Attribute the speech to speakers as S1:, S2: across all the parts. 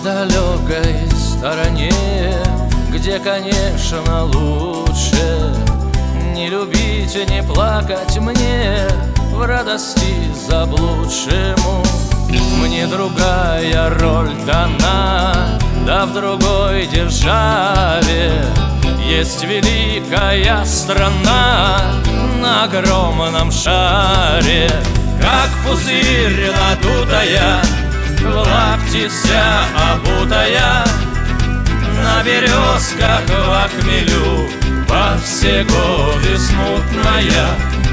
S1: далекой стороне, где, конечно, лучше не любить и не плакать мне в радости заблудшему. Мне другая роль дана, да в другой державе есть великая страна на огромном шаре. Как пузырь надутая, в лапти вся обутая, на березках в хмелю во все годы смутная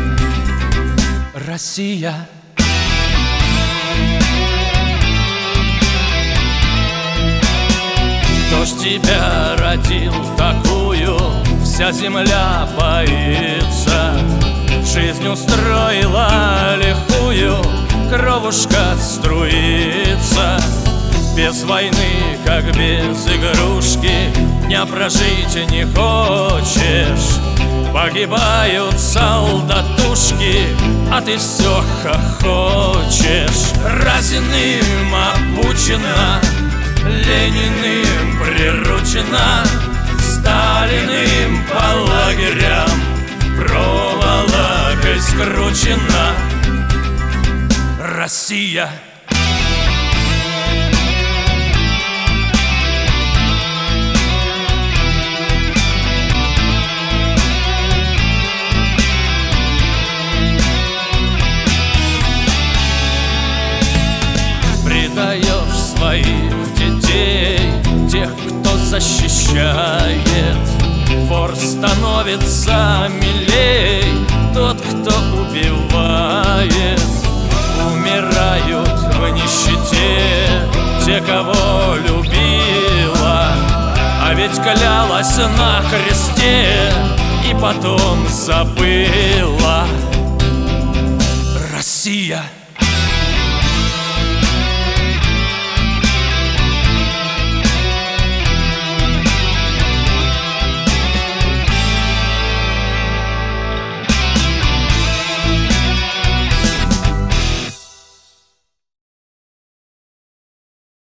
S1: Россия. Кто ж тебя родил такую, вся земля боится, жизнь устроила лихую, кровушка струится. Без войны, как без игрушки, дня прожить не хочешь. Погибают солдатушки, а ты все хохочешь. Разиным обучена, Лениным приручена, Сталиным по лагерям проволокой скручена Россия. Предаешь своих детей, тех, кто защищает, вор становится милей, тот, кто убивает. Умирают в нищете те, кого любила, а ведь клялась на кресте и потом забыла. Россия.